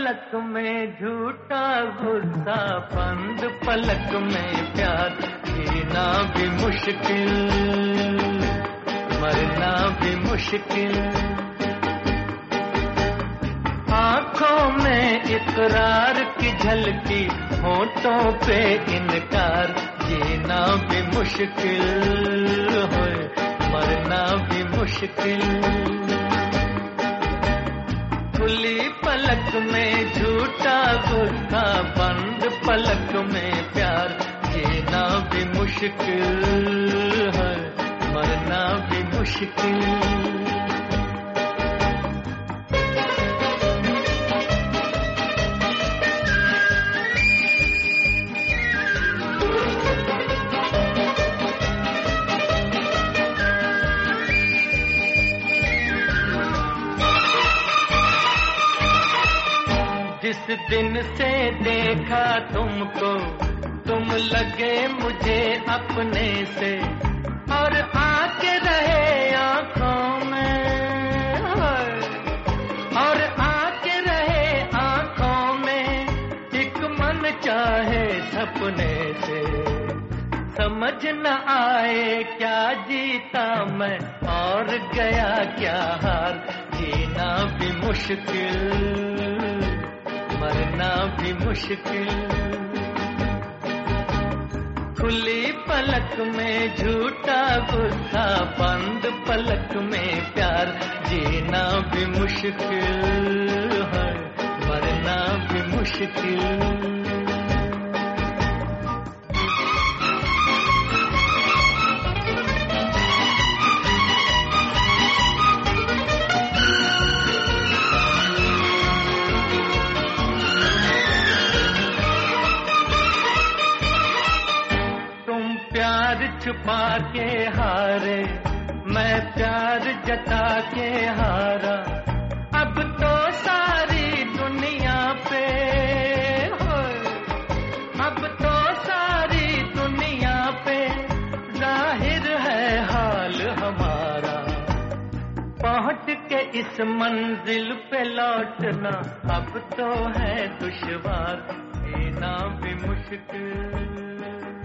पलक में झूठा गुस्सा, बंद पलक में प्यार, जीना भी मुश्किल, मरना भी मुश्किल। आँखों में इकरार की झलकी, होठों पे इनकार, जीना भी मुश्किल है, मरना भी मुश्किल। खुली पलक में झूठा गुस्सा, बंद पलक में प्यार, जीना भी मुश्किल है, मरना भी मुश्किल। जिस दिन से देखा तुमको, तुम लगे मुझे अपने से, और आके रहे आँखों में, और आके रहे आँखों में, एक मन चाहे सपने से। समझ न आए क्या जीता मैं और गया क्या हार, जीना भी मुश्किल, मरना भी मुश्किल। खुली पलक में झूठा गुस्सा, बंद पलक में प्यार, जीना भी मुश्किल है, मरना भी मुश्किल। प्यार छुपा के हारे, मैं प्यार जता के हारा, अब तो सारी दुनिया पे हो, अब तो सारी दुनिया पे जाहिर है हाल हमारा। पहुंच के इस मंजिल पे लौटना अब तो है दुश्वार, जीना भी मुश्किल,